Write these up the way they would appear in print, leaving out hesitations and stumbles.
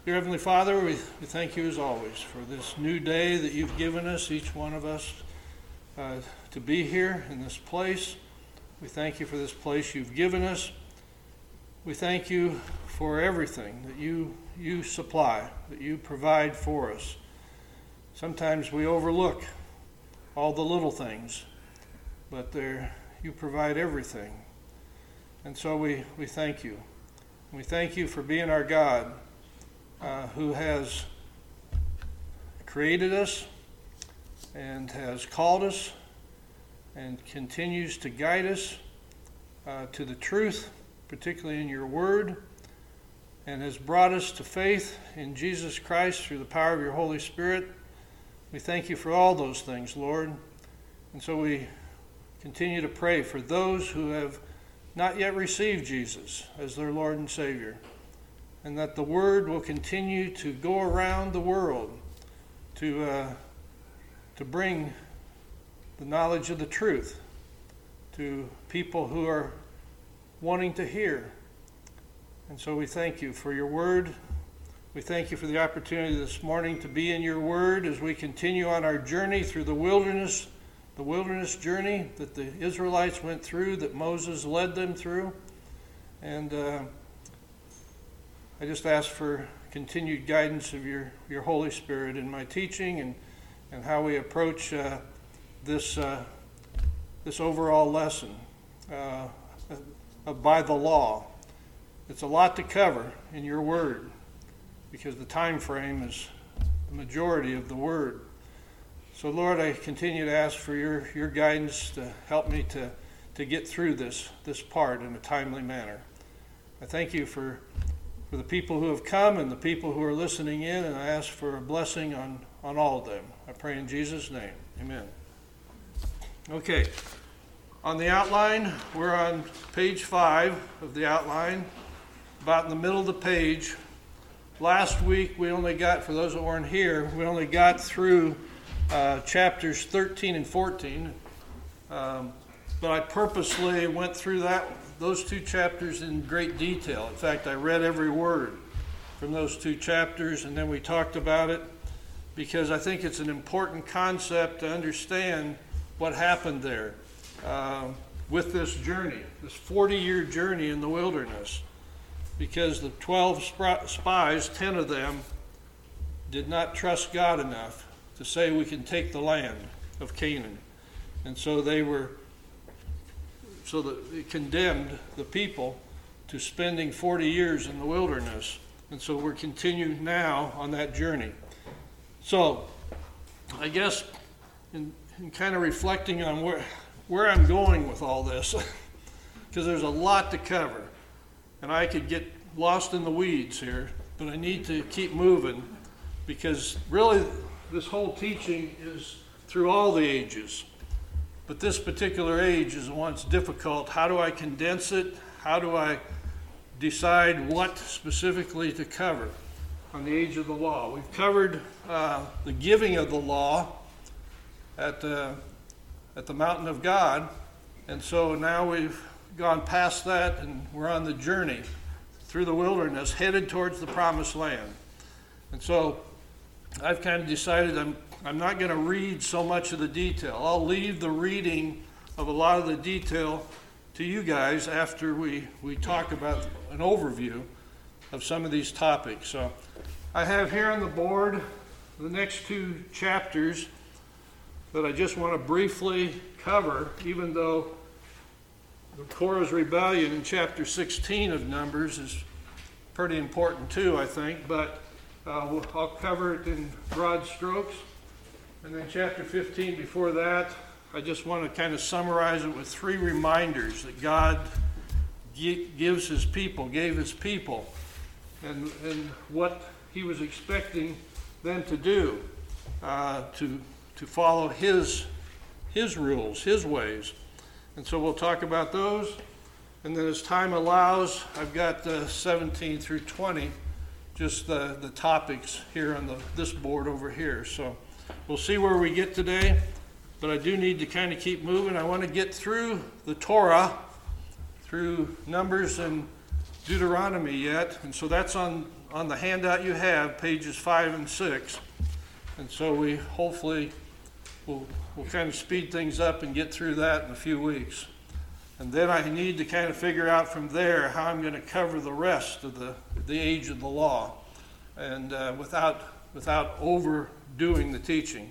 Dear Heavenly Father, we thank you as always for this new day that you've given us, each one of us, to be here in this place. We thank you for this place you've given us. We thank you for everything that you supply, that you provide for us. Sometimes we overlook all the little things, but you provide everything. And so we thank you. We thank you for being our God, who has created us and has called us and continues to guide us to the truth, particularly in your word, and has brought us to faith in Jesus Christ through the power of your Holy Spirit. We thank you for all those things, Lord. And so we continue to pray for those who have not yet received Jesus as their Lord and Savior, and that the word will continue to go around the world to bring the knowledge of the truth to people who are wanting to hear. And so we thank you for your word. We thank you for the opportunity this morning to be in your word as we continue on our journey through the wilderness journey that the Israelites went through, that Moses led them through. And I just ask for continued guidance of your Holy Spirit in my teaching and how we approach this overall lesson by the law. It's a lot to cover in your word because the time frame is the majority of the word. So Lord, I continue to ask for your guidance to help me to get through this part in a timely manner. I thank you for the people who have come and the people who are listening in, and I ask for a blessing on all of them. I pray in Jesus' name. Amen. Okay. On the outline, we're on page 5 of the outline, about in the middle of the page. Last week, we only got, for those that weren't here, we only got through chapters 13 and 14. But I purposely went through those two chapters in great detail. In fact, I read every word from those two chapters, and then we talked about it, because I think it's an important concept to understand what happened there with this journey, this 40-year journey in the wilderness. Because the 12 spies, 10 of them, did not trust God enough to say we can take the land of Canaan. And so they condemned the people to spending 40 years in the wilderness. And so we're continuing now on that journey. So I guess in kind of reflecting on where I'm going with all this, because there's a lot to cover. And I could get lost in the weeds here, but I need to keep moving, because really this whole teaching is through all the ages. But this particular age is the one that's difficult. How do I condense it? How do I decide what specifically to cover on the age of the law? We've covered the giving of the law at the mountain of God, and so now we've gone past that, and we're on the journey through the wilderness, headed towards the promised land. And so I've kind of decided I'm not going to read so much of the detail. I'll leave the reading of a lot of the detail to you guys after we talk about an overview of some of these topics. So I have here on the board the next two chapters that I just want to briefly cover, even though Korah's rebellion in chapter 16 of Numbers is pretty important too, I think, but I'll cover it in broad strokes. And then chapter 15 before that, I just want to kind of summarize it with 3 reminders that God gave his people, and what he was expecting them to do, to follow his rules, his ways. And so we'll talk about those. And then as time allows, I've got 17 through 20, just the topics here on this board over here. So we'll see where we get today, but I do need to kind of keep moving. I want to get through the Torah, through Numbers and Deuteronomy yet. And so that's on on the handout you have, pages 5 and 6. And so we hopefully we'll kind of speed things up and get through that in a few weeks. And then I need to kind of figure out from there how I'm going to cover the rest of the age of the law, and without overdoing the teaching.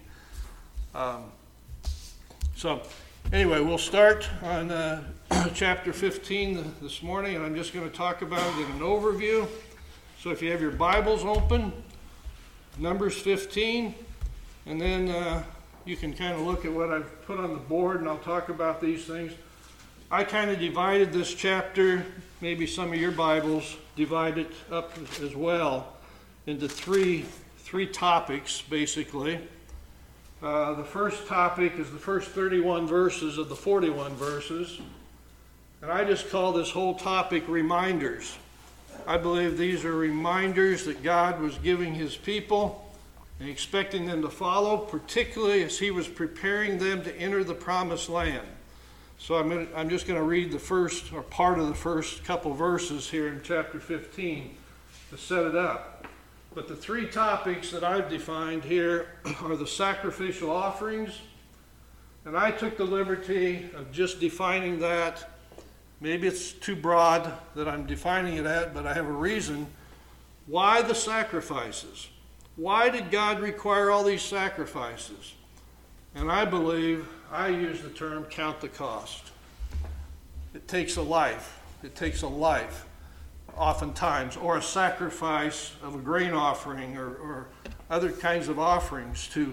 So anyway, we'll start on chapter 15 this morning, and I'm just going to talk about it in an overview. So if you have your Bibles open, Numbers 15, and then you can kind of look at what I've put on the board, and I'll talk about these things. I kind of divided this chapter, maybe some of your Bibles divide it up as well, into three topics, basically. The first topic is the first 31 verses of the 41 verses. And I just call this whole topic reminders. I believe these are reminders that God was giving his people and expecting them to follow, particularly as he was preparing them to enter the promised land. So I'm just going to read the first, or part of the first couple verses here in chapter 15 to set it up. But the three topics that I've defined here are the sacrificial offerings, and I took the liberty of just defining that. Maybe it's too broad that I'm defining it at, but I have a reason. Why the sacrifices? Why did God require all these sacrifices? And I believe I use the term count the cost. It takes a life. It takes a life, oftentimes, or a sacrifice of a grain offering or other kinds of offerings to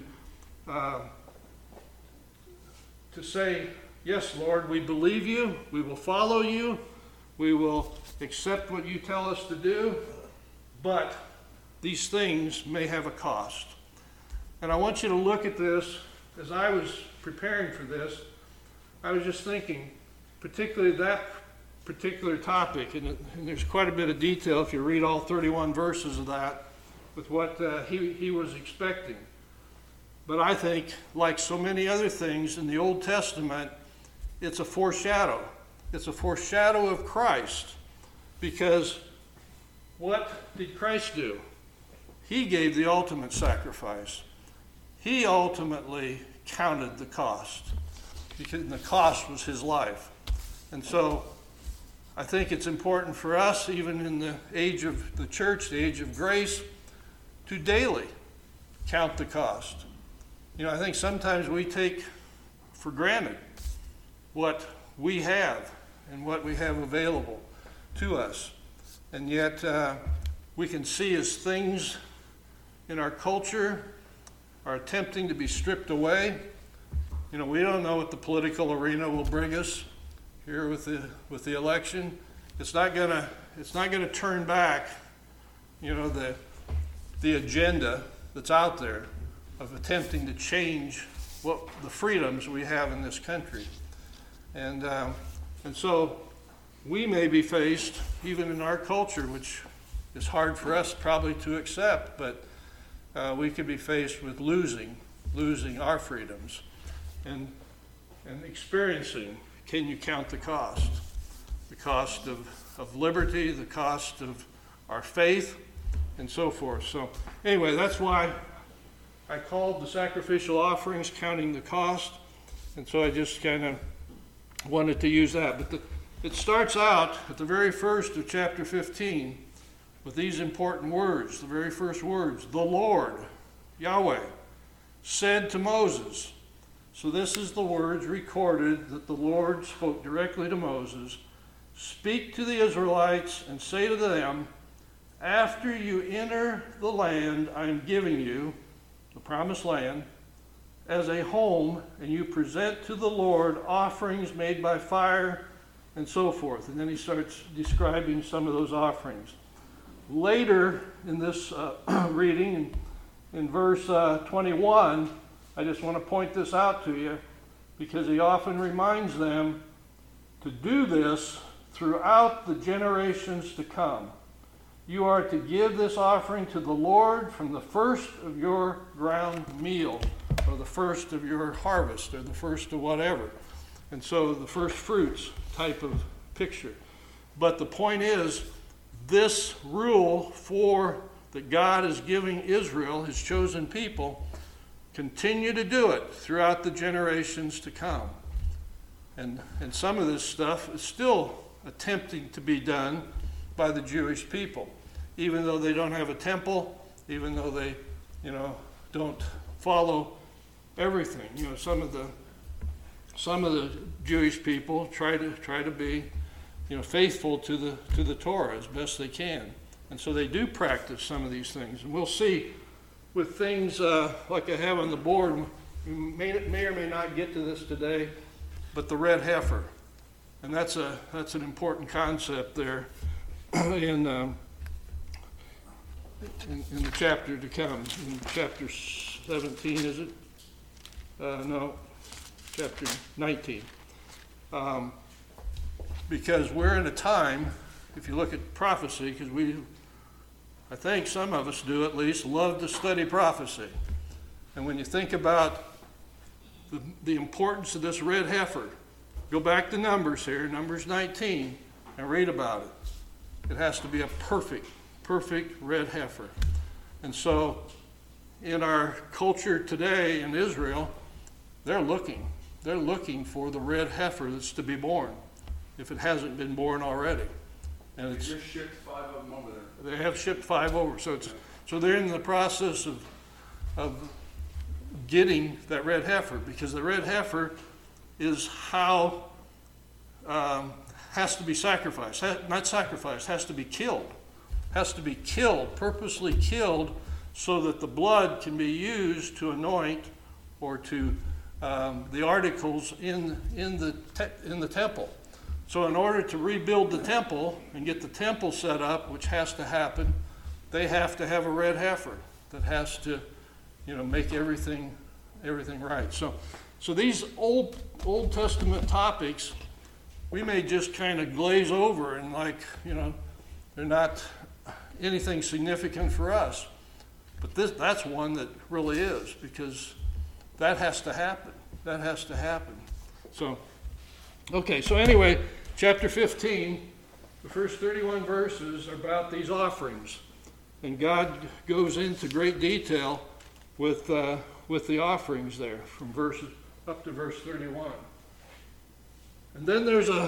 say, yes, Lord, we believe you, we will follow you, we will accept what you tell us to do, but these things may have a cost. And I want you to look at this. As I was preparing for this, I was just thinking, particularly that particular topic, and there's quite a bit of detail if you read all 31 verses of that, with what he was expecting. But I think, like so many other things in the Old Testament, it's a foreshadow. It's a foreshadow of Christ, because what did Christ do? He gave the ultimate sacrifice. He ultimately counted the cost, because the cost was his life. And so I think it's important for us, even in the age of the church, the age of grace, to daily count the cost. You know, I think sometimes we take for granted what we have and what we have available to us. And yet we can see as things in our culture are attempting to be stripped away. You know, we don't know what the political arena will bring us here with the election. It's not gonna turn back, you know, the agenda that's out there of attempting to change what the freedoms we have in this country. And so we may be faced, even in our culture, which is hard for us probably to accept, but we could be faced with losing our freedoms and experiencing, can you count the cost? The cost of liberty, the cost of our faith, and so forth. So anyway, that's why I called the sacrificial offerings counting the cost. And so I just kind of wanted to use that. But it starts out at the very first of chapter 15 with these important words, the very first words, the Lord, Yahweh, said to Moses. So this is the words recorded that the Lord spoke directly to Moses. Speak to the Israelites and say to them, after you enter the land I am giving you, the promised land, as a home, and you present to the Lord offerings made by fire, and so forth. And then he starts describing some of those offerings. Later in this reading, in verse 21, I just want to point this out to you, because he often reminds them to do this throughout the generations to come. You are to give this offering to the Lord from the first of your ground meal, or the first of your harvest, or the first of whatever. And so the first fruits type of picture. But the point is, this rule that God is giving Israel, his chosen people, continue to do it throughout the generations to come. And some of this stuff is still attempting to be done by the Jewish people, even though they don't have a temple, even though they, don't follow everything. Some of the Jewish people try to be, faithful to the Torah as best they can, and so they do practice some of these things. And we'll see with things like I have on the board. We may or may not get to this today, but the red heifer, and that's an important concept there in the chapter to come, in chapter 17, is it? No, chapter 19. Because we're in a time, if you look at prophecy, because I think some of us do at least, love to study prophecy. And when you think about the importance of this red heifer, go back to Numbers here, Numbers 19, and read about it. It has to be a perfect red heifer. And so in our culture today in Israel, they're looking for the red heifer that's to be born, if it hasn't been born already. And they just shipped 5 of them over there. They have shipped 5 over. So they're in the process of getting that red heifer, because the red heifer is how has to be sacrificed. Not sacrificed, has to be killed. Has to be killed, purposely killed, so that the blood can be used to anoint or to the articles in the temple. So in order to rebuild the temple and get the temple set up, which has to happen, they have to have a red heifer that has to, make everything right. So these Old Testament topics, we may just kind of glaze over and they're not anything significant for us. But that's one that really is, because that has to happen. That has to happen. So, okay, so anyway, chapter 15, the first 31 verses are about these offerings. And God goes into great detail with the offerings there, from verses up to verse 31. And then there's the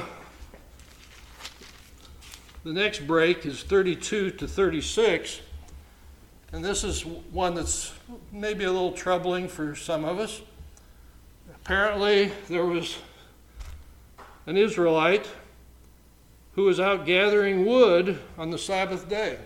next break is 32 to 36. And this is one that's maybe a little troubling for some of us. Apparently, there was an Israelite who was out gathering wood on the Sabbath day.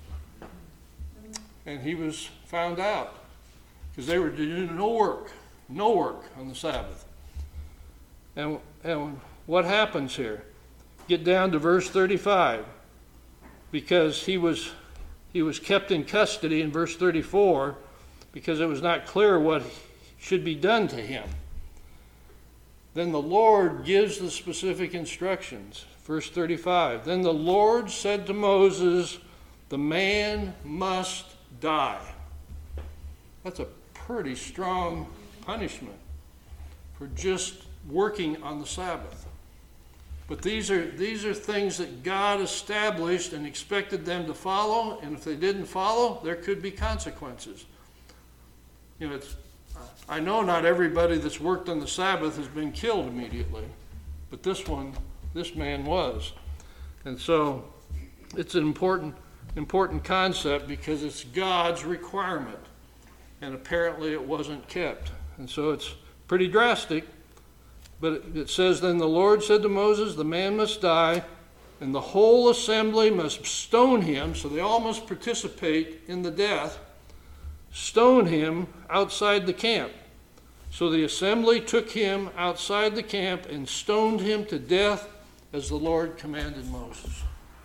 And he was found out, because they were doing no work on the Sabbath. And what happens here? Get down to verse 35. Because he was kept in custody in verse 34, because it was not clear what should be done to him. Then the Lord gives the specific instructions. Verse 35, then the Lord said to Moses, the man must die. That's a pretty strong punishment for just working on the Sabbath. But these are things that God established and expected them to follow, and if they didn't follow, there could be consequences. I know not everybody that's worked on the Sabbath has been killed immediately, but this man was. And so it's an important concept, because it's God's requirement, and apparently it wasn't kept. And so it's pretty drastic. But it says, then the Lord said to Moses, the man must die, and the whole assembly must stone him, so they all must participate in the death, stone him outside the camp. So the assembly took him outside the camp and stoned him to death as the Lord commanded Moses.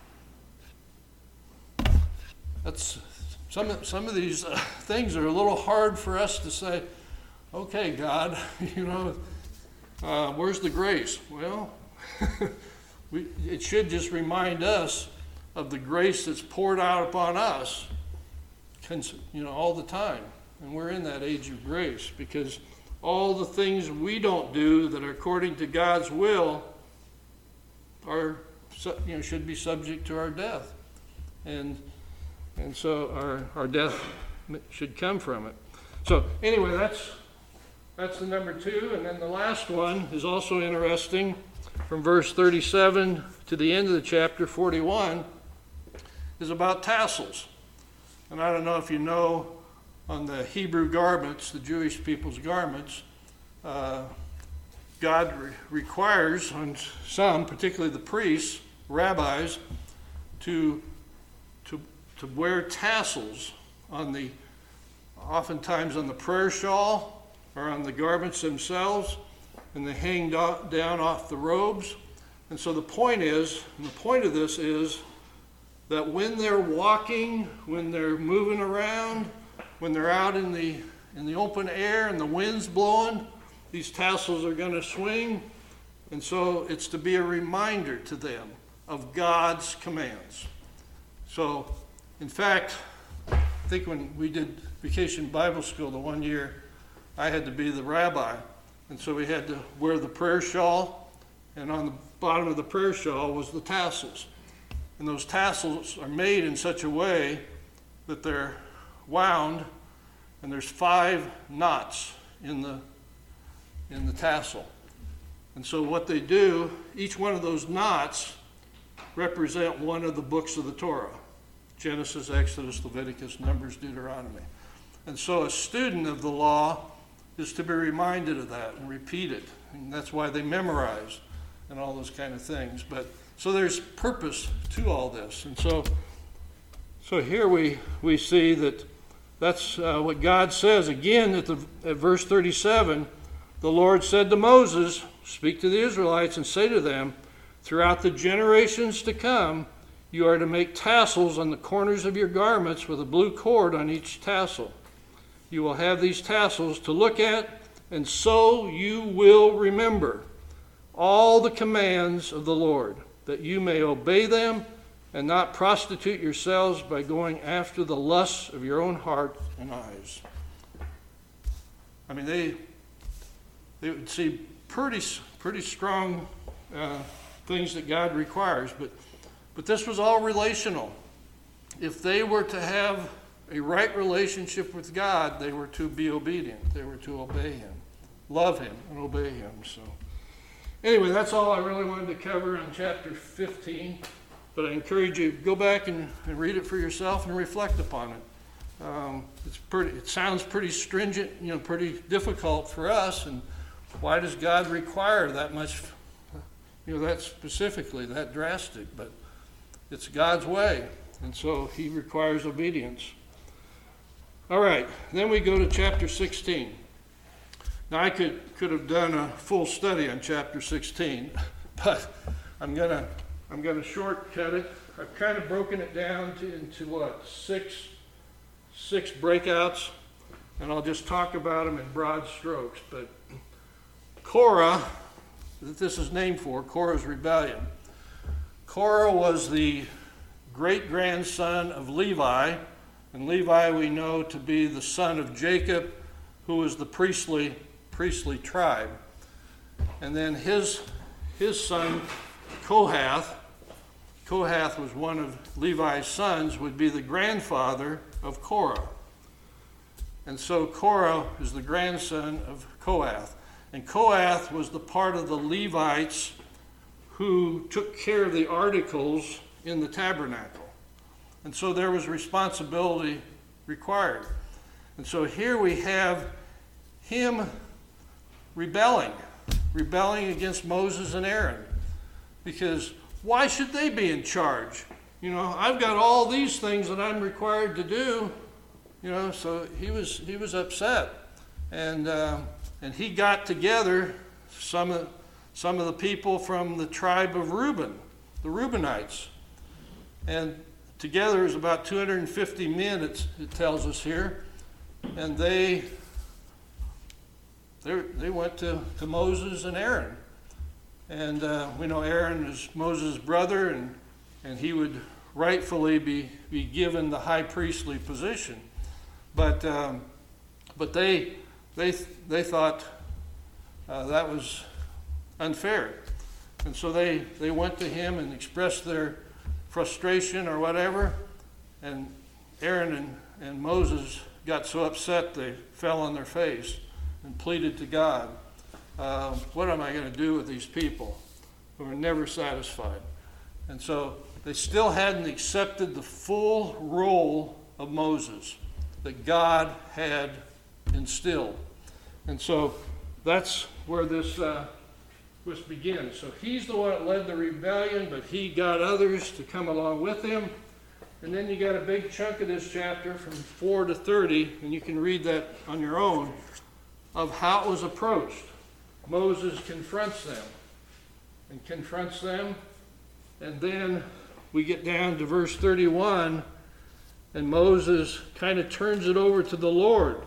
That's some of these things are a little hard for us to say, okay, God, where's the grace? Well, it should just remind us of the grace that's poured out upon us, all the time. And we're in that age of grace, because all the things we don't do that are according to God's will are, should be subject to our death. and so our death should come from it. So anyway, that's the number 2. And then the last one is also interesting. From verse 37 to the end of the chapter 41 is about tassels. And I don't know if you know, on the Hebrew garments, the Jewish people's garments, God requires on some, particularly the priests, rabbis, to wear tassels oftentimes on the prayer shawl or on the garments themselves, and they hang down off the robes. And so the point of this is that when they're walking, when they're moving around, when they're out in the open air and the wind's blowing, these tassels are going to swing. And so it's to be a reminder to them of God's commands. So, in fact, I think when we did Vacation Bible School the one year, I had to be the rabbi. And so we had to wear the prayer shawl, and on the bottom of the prayer shawl was the tassels. And those tassels are made in such a way that they're wound, and there's 5 knots in the tassel. And so what they do, each one of those knots represent one of the books of the Torah: Genesis, Exodus, Leviticus, Numbers, Deuteronomy. And so a student of the law is to be reminded of that and repeat it. And that's why they memorize and all those kind of things. But so there's purpose to all this. And so here we see that's what God says. Again, at verse 37, the Lord said to Moses, "Speak to the Israelites and say to them, throughout the generations to come, you are to make tassels on the corners of your garments with a blue cord on each tassel. You will have these tassels to look at, and so you will remember all the commands of the Lord, that you may obey them and not prostitute yourselves by going after the lusts of your own heart and eyes." I mean, they would see pretty strong things that God requires, but this was all relational. If they were to have a right relationship with God, they were to be obedient. They were to obey Him, love Him, and obey Him. So anyway, that's all I really wanted to cover on chapter 15. But I encourage you to go back and read it for yourself and reflect upon it. It sounds pretty stringent, pretty difficult for us. And why does God require that much, that specifically, that drastic? But it's God's way, and so He requires obedience. All right, then we go to chapter 16. Now I could have done a full study on chapter 16, but I'm gonna shortcut it. I've kind of broken it down into six breakouts, and I'll just talk about them in broad strokes. But Korah, that this is named for, Korah's rebellion. Korah was the great-grandson of Levi, and Levi we know to be the son of Jacob, who was the priestly tribe. And then his son Kohath was one of Levi's sons, would be the grandfather of Korah. And so Korah is the grandson of Kohath. And Kohath was the part of the Levites who took care of the articles in the tabernacle. And so there was responsibility required. And so here we have him rebelling against Moses and Aaron. Because why should they be in charge? I've got all these things that I'm required to do. So he was upset. And he got together some of the people from the tribe of Reuben, the Reubenites. And together is about 250 men, it tells us here. And they went to Moses and Aaron. And we know Aaron is Moses' brother, and he would rightfully be given the high priestly position. But they thought that was unfair. And so they went to him and expressed their frustration or whatever. And Aaron and Moses got so upset they fell on their face and pleaded to God, what am I going to do with these people who are never satisfied? And so they still hadn't accepted the full role of Moses that God had instilled. And so that's where this begins. So he's the one that led the rebellion, but he got others to come along with him. And then you got a big chunk of this chapter from 4 to 30, and you can read that on your own, of how it was approached. Moses confronts them, and then we get down to verse 31, and Moses kind of turns it over to the Lord.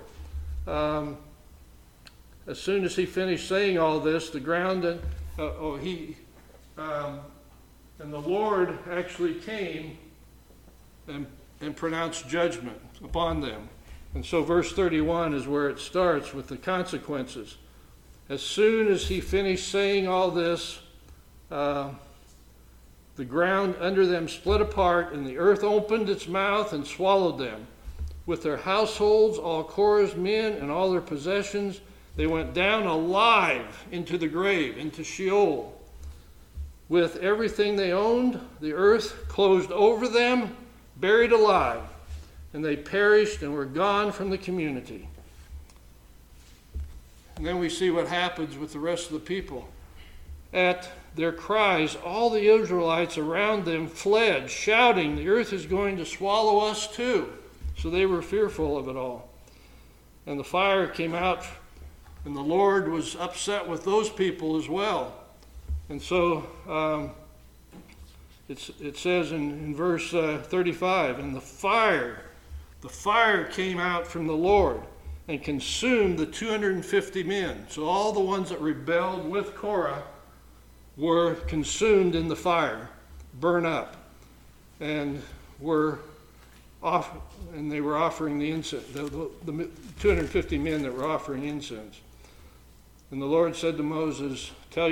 As soon as he finished saying all this, the ground, and the Lord actually came and pronounced judgment upon them. And so verse 31 is where it starts with the consequences. As soon as he finished saying all this, the ground under them split apart, and the earth opened its mouth and swallowed them. With their households, all Korah's men, and all their possessions, they went down alive into the grave, into Sheol. With everything they owned, the earth closed over them, buried alive, and they perished and were gone from the community. And then we see what happens with the rest of the people. At their cries, all the Israelites around them fled, shouting, "The earth is going to swallow us too." So they were fearful of it all. And the fire came out, and the Lord was upset with those people as well. And so it says in verse 35, and the fire came out from the Lord and consumed the 250 men. So all the ones that rebelled with Korah were consumed in the fire, burn up, and they were offering the incense, the 250 men that were offering incense. And the Lord said to Moses, tell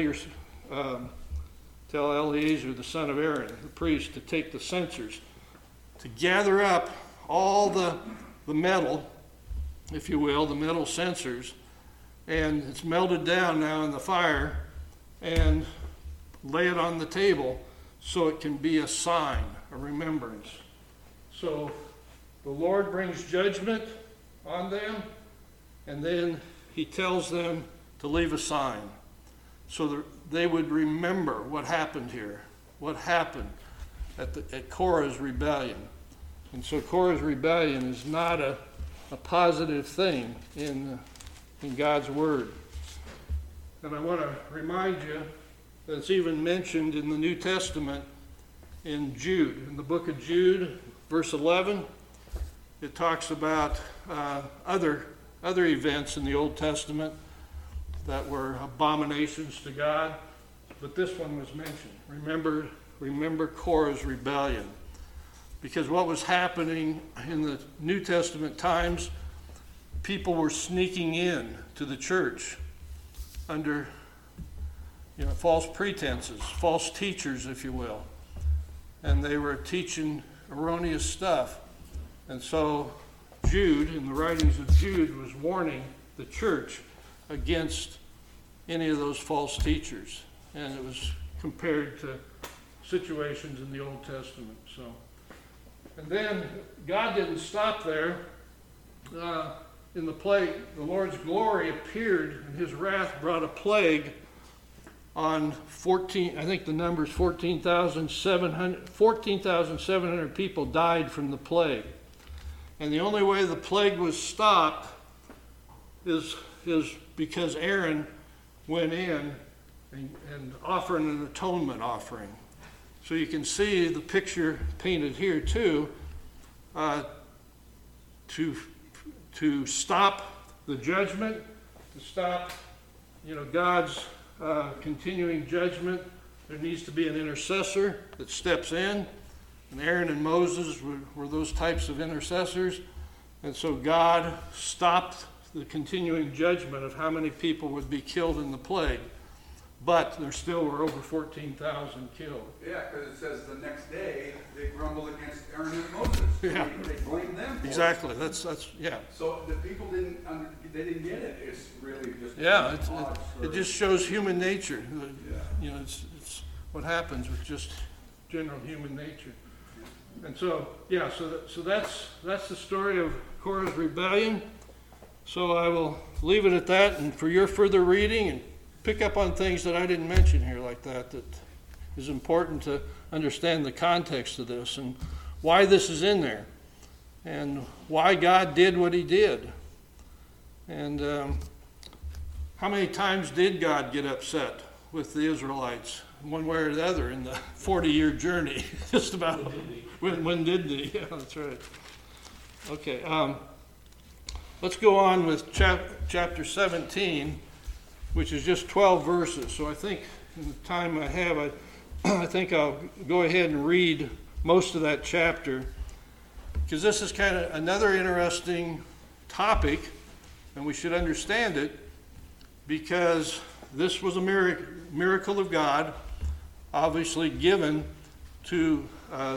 Eleazar, the son of Aaron, the priest, to take the censers, to gather up all the metal, if you will, the metal censers, and it's melted down now in the fire, and lay it on the table so it can be a sign, a remembrance. So the Lord brings judgment on them, and then he tells them to leave a sign so that they would remember what happened here, what happened at Korah's rebellion. And so Korah's rebellion is not a positive thing in God's Word. And I want to remind you that it's even mentioned in the New Testament in Jude. In the book of Jude, verse 11, it talks about other events in the Old Testament that were abominations to God, but this one was mentioned. Remember Korah's rebellion. Because what was happening in the New Testament times, people were sneaking in to the church under false pretenses, false teachers, if you will. And they were teaching erroneous stuff. And so Jude, in the writings of Jude, was warning the church against any of those false teachers. And it was compared to situations in the Old Testament. And then God didn't stop there. In the plague, the Lord's glory appeared, and his wrath brought a plague on 14,700 people died from the plague. And the only way the plague was stopped is because Aaron went in and offered an atonement offering. So you can see the picture painted here too, to stop the judgment, to stop God's continuing judgment. There needs to be an intercessor that steps in, and Aaron and Moses were those types of intercessors. And so God stopped the continuing judgment of how many people would be killed in the plague. but there still were over 14,000 killed. Yeah, because it says the next day, they grumbled against Aaron and Moses. Yeah. They blamed them for it. Exactly, that's, yeah. So the people they didn't get it. It's really just. Yeah, an odd it story. just shows human nature. Yeah. You know, it's what happens with just general human nature. And so, yeah, so that's the story of Korah's rebellion. So I will leave it at that, and for your further reading, and pick up on things that I didn't mention here like that is important to understand the context of this and why this is in there and why God did what he did. And how many times did God get upset with the Israelites, one way or the other, in the 40-year journey? Just about. When did he? Yeah, that's right. Okay. Let's go on with chapter 17, which is just 12 verses. So I think in the time I have, I think I'll go ahead and read most of that chapter, because this is kind of another interesting topic, and we should understand it, because this was a miracle of God, obviously given to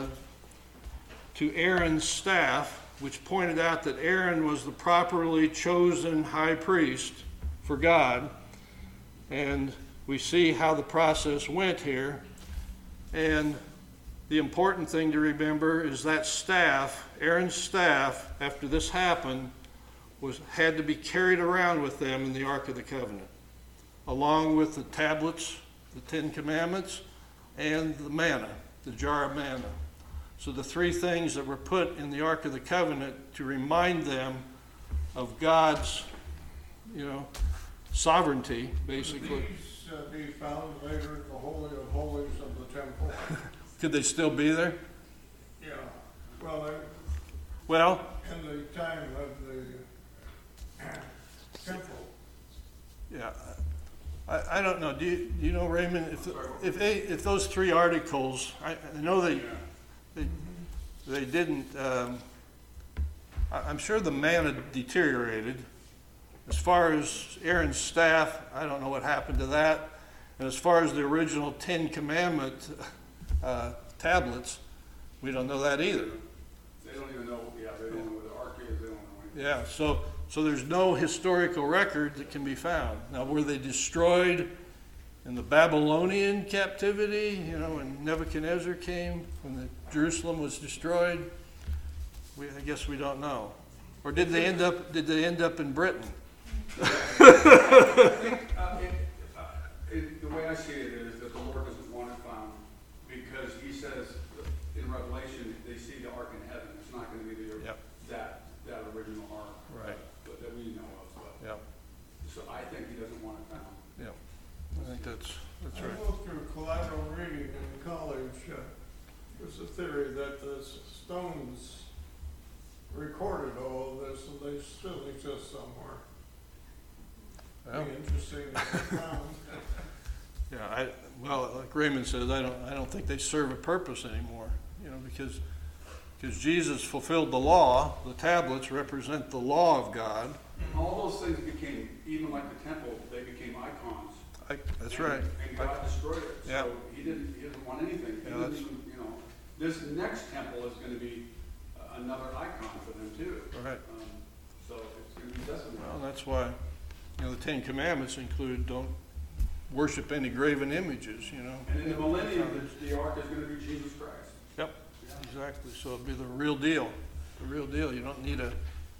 Aaron's staff, which pointed out that Aaron was the properly chosen high priest for God. And we see how the process went here. And the important thing to remember is that staff, Aaron's staff, after this happened, had to be carried around with them in the Ark of the Covenant, along with the tablets, the Ten Commandments, and the manna, the jar of manna. So the three things that were put in the Ark of the Covenant to remind them of God's, sovereignty, basically. These be found later in the Holy of Holies of the temple. Could they still be there? Yeah. Well, Well, in the time of the temple. yeah. I don't know. Do you know, Raymond, if those three articles, I know they didn't, I'm sure the manna deteriorated. As far as Aaron's staff, I don't know what happened to that. And as far as the original Ten Commandment tablets, we don't know that either. They don't even know, they don't know where the ark is, they don't know anything. Yeah, so there's no historical record that can be found. Now, were they destroyed in the Babylonian captivity, when Nebuchadnezzar came, when Jerusalem was destroyed? I guess we don't know. Or did they end up in Britain? I think the way I see it is that the Lord doesn't want it found, because he says in Revelation they see the ark in heaven. It's not going to be that original ark, Right. but that we know of. But, Yeah. so I think he doesn't want it found. Yeah. I think that's I right. went through collateral reading in college. There's a theory that the stones recorded all of this, and they still exist somewhere. Well, Be interesting if they found. yeah, like Raymond says, I don't think they serve a purpose anymore, because Jesus fulfilled the law. The tablets represent the law of God. All those things became, even like the temple, they became icons. That's right. And God destroyed it. Yeah. So he didn't want anything. He Yeah, didn't that's- even, this next temple is going to be another icon for them too. Right. So it's going to be desolate. Well, that's why, the Ten Commandments include don't worship any graven images, And in the millennium, the ark is going to be Jesus Christ. Yep, exactly. So it'll be the real deal. The real deal. You don't need an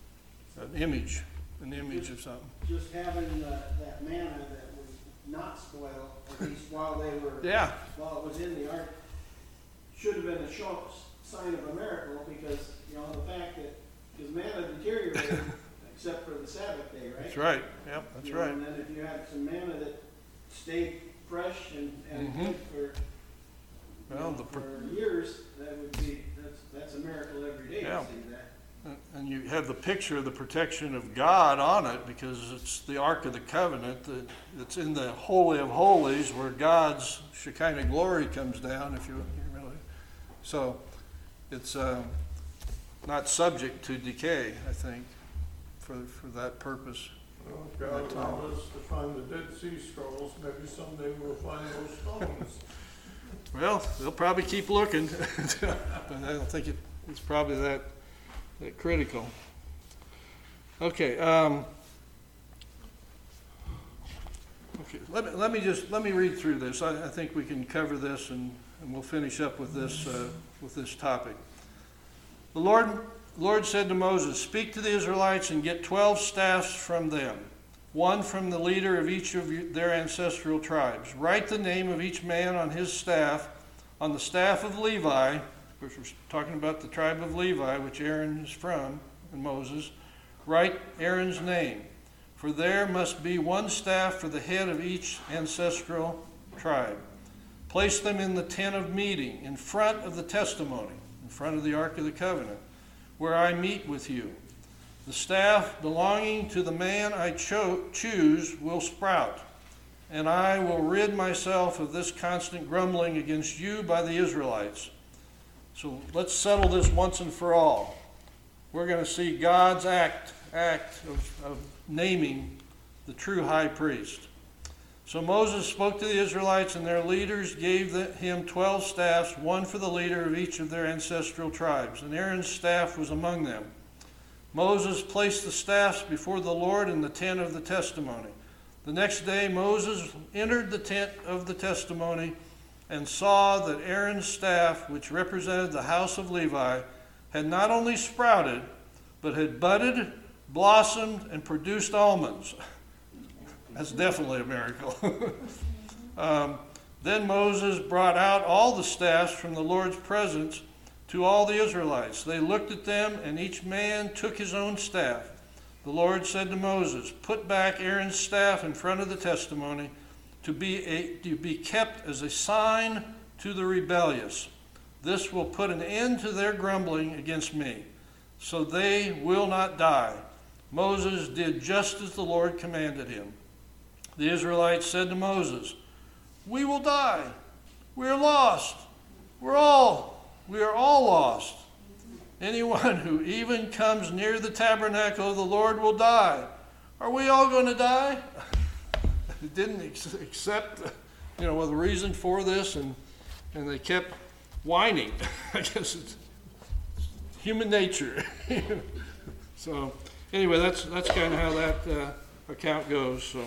image of something. Just having that manna that was not spoiled, at least while they were, Yeah. while it was in the ark, should have been a sign of a miracle, because, the fact that, because manna deteriorated, except for the Sabbath day, right? That's right. Yep, that's right. And then if you had some manna that stayed fresh and Mhm. good for, Well, for years, that would be, that's a miracle every day Yeah. to see that. And you have the picture of the protection of God on it, because it's the Ark of the Covenant that's in the Holy of Holies, where God's Shekinah glory comes down, if you really. So it's not subject to decay, I think, for that purpose. God allowed us to find the Dead Sea Scrolls, maybe someday we'll find those stones. Well, they'll probably keep looking, but I don't think it's probably that critical. Okay. Okay. Let me read through this. I think we can cover this, and we'll finish up with this topic. The Lord said to Moses, "Speak to the Israelites and get 12 staffs from them, one from the leader of each of their ancestral tribes. Write the name of each man on his staff, on the staff of Levi," which we're talking about the tribe of Levi, which Aaron is from, and Moses. "Write Aaron's name, for there must be one staff for the head of each ancestral tribe. Place them in the tent of meeting, in front of the testimony, in front of the Ark of the Covenant, where I meet with you. The staff belonging to the man I choose will sprout, and I will rid myself of this constant grumbling against you by the Israelites." So let's settle this once and for all. We're going to see God's act of naming the true high priest. So Moses spoke to the Israelites, and their leaders gave him 12 staffs, one for the leader of each of their ancestral tribes, and Aaron's staff was among them. Moses placed the staffs before the Lord in the tent of the testimony. The next day Moses entered the tent of the testimony and saw that Aaron's staff, which represented the house of Levi, had not only sprouted, but had budded, blossomed, and produced almonds. That's definitely a miracle. Then Moses brought out all the staffs from the Lord's presence to all the Israelites. They looked at them, and each man took his own staff. The Lord said to Moses, "Put back Aaron's staff in front of the testimony to be kept as a sign to the rebellious. This will put an end to their grumbling against me, so they will not die." Moses did just as the Lord commanded him. The Israelites said to Moses, "We will die. We are lost. We are all lost. Anyone who even comes near the tabernacle of the Lord will die. Are we all going to die?" They didn't accept, the reason for this, and they kept whining. I guess it's human nature. So anyway, that's kind of how that account goes. So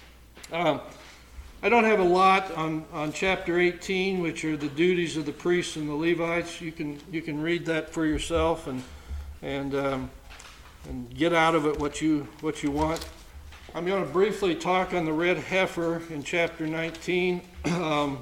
I don't have a lot on chapter 18, which are the duties of the priests and the Levites. You can read that for yourself and get out of it what you want. I'm going to briefly talk on the red heifer in chapter 19. I'm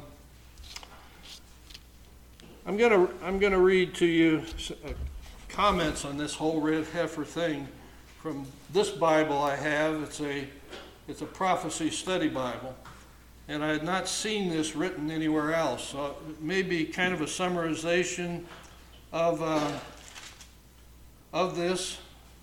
going to read to you comments on this whole red heifer thing from this Bible I have. It's a prophecy study Bible, and I had not seen this written anywhere else. So it may be kind of a summarization of this.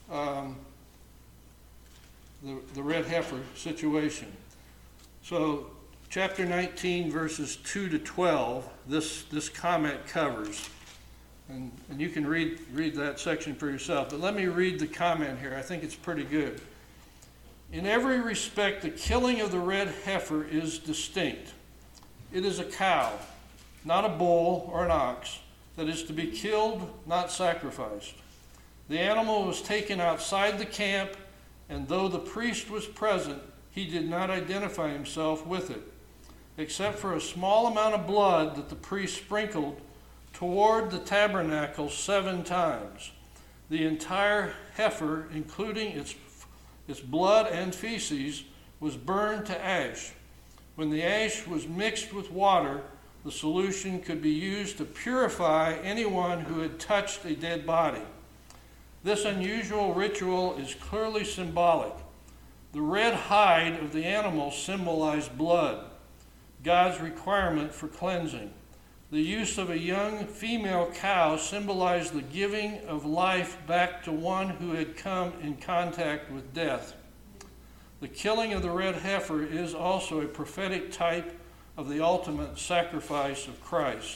The red heifer situation. So chapter 19, verses 2 to 12, this comment covers. And you can read that section for yourself. But let me read the comment here. I think it's pretty good. "In every respect, the killing of the red heifer is distinct. It is a cow, not a bull or an ox, that is to be killed, not sacrificed. The animal was taken outside the camp, and though the priest was present, he did not identify himself with it, except for a small amount of blood that the priest sprinkled toward the tabernacle 7 times. The entire heifer, including its blood and feces, was burned to ash. When the ash was mixed with water, the solution could be used to purify anyone who had touched a dead body. This unusual ritual is clearly symbolic. The red hide of the animal symbolized blood, God's requirement for cleansing. The use of a young female cow symbolized the giving of life back to one who had come in contact with death. The killing of the red heifer is also a prophetic type of the ultimate sacrifice of Christ.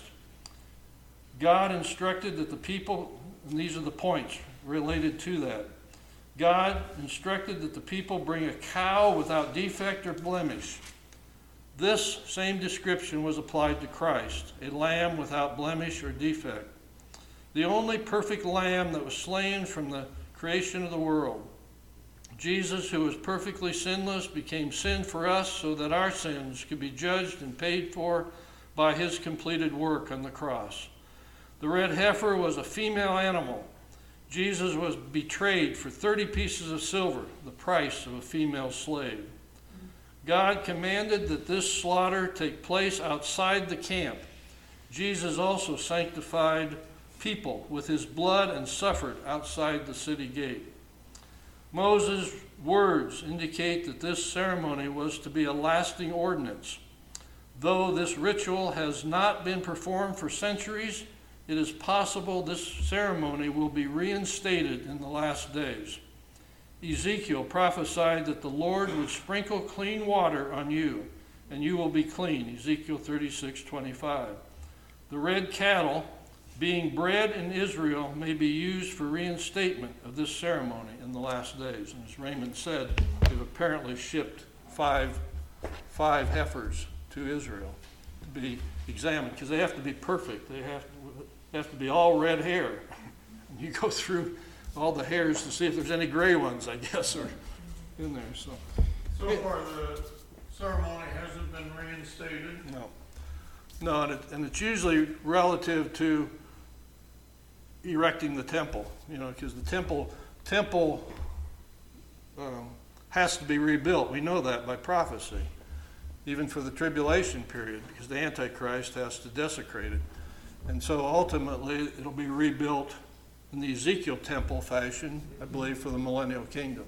God instructed that the people, and these are the points related to that, God instructed that the people bring a cow without defect or blemish. This same description was applied to Christ, a lamb without blemish or defect, the only perfect lamb that was slain from the creation of the world. Jesus, who was perfectly sinless, became sin for us so that our sins could be judged and paid for by his completed work on the cross. The red heifer was a female animal. Jesus was betrayed for 30 pieces of silver, the price of a female slave. God commanded that this slaughter take place outside the camp. Jesus also sanctified people with his blood and suffered outside the city gate. Moses' words indicate that this ceremony was to be a lasting ordinance. Though this ritual has not been performed for centuries, it is possible this ceremony will be reinstated in the last days. Ezekiel prophesied that the Lord would sprinkle clean water on you, and you will be clean, Ezekiel 36:25. The red cattle, being bred in Israel, may be used for reinstatement of this ceremony in the last days. And as Raymond said, they've apparently shipped five heifers to Israel to be examined, because they have to be perfect. They have to be all red hair. And you go through all the hairs to see if there's any gray ones, I guess, are in there. So far the ceremony hasn't been reinstated. No, and it's usually relative to erecting the temple, because the temple has to be rebuilt. We know that by prophecy, even for the tribulation period, because the Antichrist has to desecrate it. And so ultimately it'll be rebuilt in the Ezekiel temple fashion, I believe, for the millennial kingdom.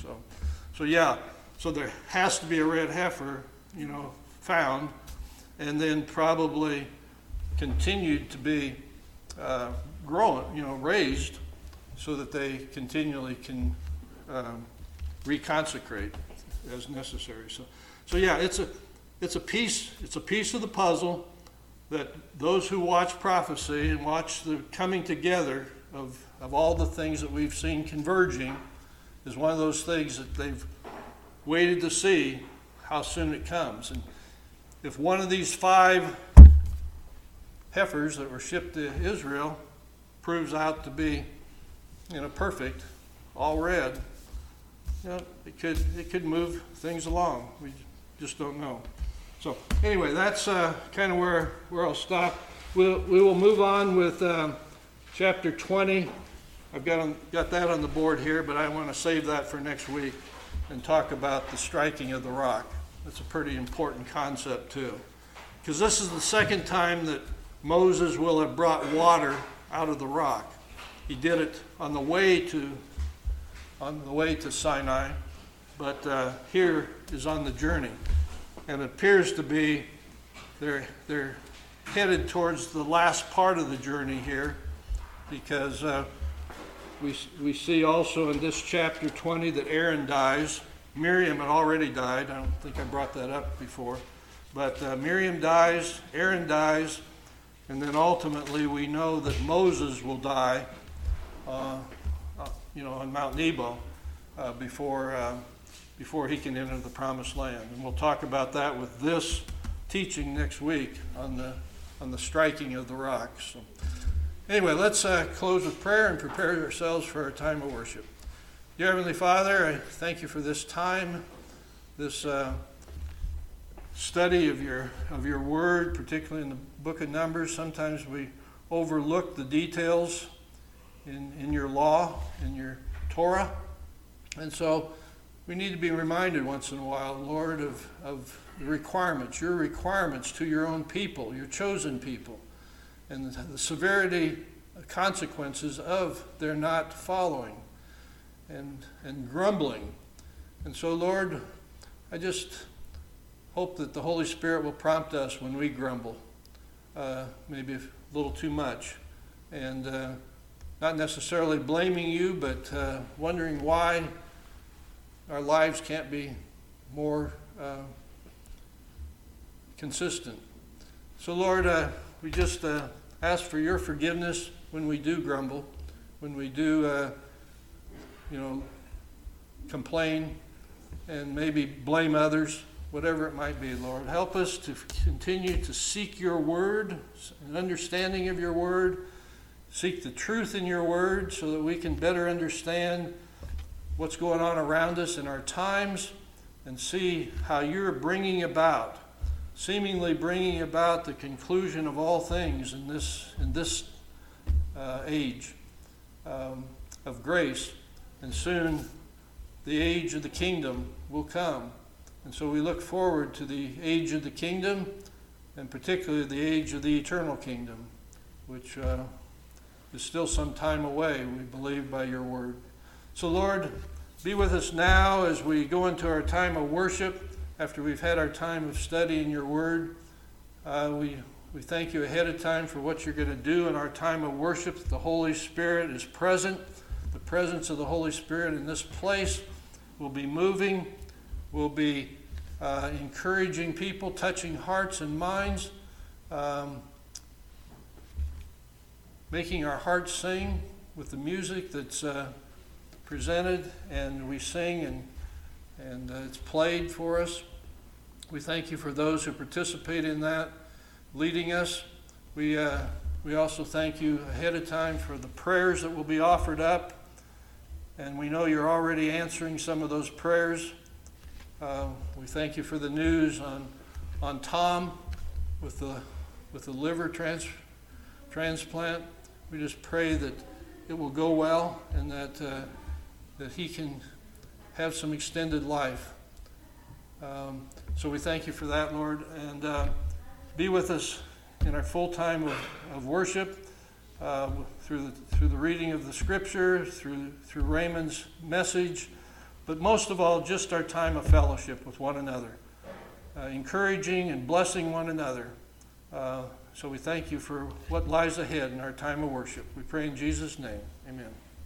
So there has to be a red heifer, found, and then probably continued to be grown, raised, so that they continually can reconsecrate as necessary. So it's a piece of the puzzle that those who watch prophecy and watch the coming together of all the things that we've seen converging is one of those things that they've waited to see how soon it comes. And if one of these 5 heifers that were shipped to Israel proves out to be, perfect, all red, it could move things along. We just don't know. So anyway, that's kind of where I'll stop. We will move on with chapter 20. I've got that on the board here, but I want to save that for next week and talk about the striking of the rock. That's a pretty important concept too, because this is the second time that Moses will have brought water out of the rock. He did it on the way to Sinai, but here is on the journey, and it appears to be they're headed towards the last part of the journey here, because we see also in this chapter 20 that Aaron dies. Miriam had already died. I don't think I brought that up before. But Miriam dies, Aaron dies, and then ultimately we know that Moses will die, on Mount Nebo before he can enter the Promised Land. And we'll talk about that with this teaching next week on the striking of the rock. So anyway, let's close with prayer and prepare ourselves for our time of worship. Dear Heavenly Father, I thank you for this time, this study of your word, particularly in the book of Numbers. Sometimes we overlook the details in your law, in your Torah. And so we need to be reminded once in a while, Lord, of the requirements, your requirements to your own people, your chosen people, and the severity, consequences of their not following and grumbling. And so, Lord, I just hope that the Holy Spirit will prompt us when we grumble, maybe a little too much, and not necessarily blaming you, but wondering why our lives can't be more consistent. So, Lord, we just ask for your forgiveness when we do grumble, when we do, complain and maybe blame others, whatever it might be, Lord. Help us to continue to seek your word, an understanding of your word, seek the truth in your word so that we can better understand what's going on around us in our times and see how you're seemingly bringing about the conclusion of all things in this age of grace. And soon the age of the kingdom will come. And so we look forward to the age of the kingdom, and particularly the age of the eternal kingdom, which is still some time away, we believe, by your word. So, Lord, be with us now as we go into our time of worship after we've had our time of studying your word. We thank you ahead of time for what you're going to do in our time of worship. The Holy Spirit is present. The presence of the Holy Spirit in this place will be moving, will be encouraging people, touching hearts and minds, making our hearts sing with the music that's presented, and we sing and it's played for us. We thank you for those who participate in that, leading us. We also thank you ahead of time for the prayers that will be offered up, and we know you're already answering some of those prayers. We thank you for the news on Tom with the liver transplant. We just pray that it will go well and that he can have some extended life. So we thank you for that, Lord, and be with us in our full time of worship, through the reading of the Scripture, through Raymond's message, but most of all, just our time of fellowship with one another, encouraging and blessing one another. So we thank you for what lies ahead in our time of worship. We pray in Jesus' name. Amen.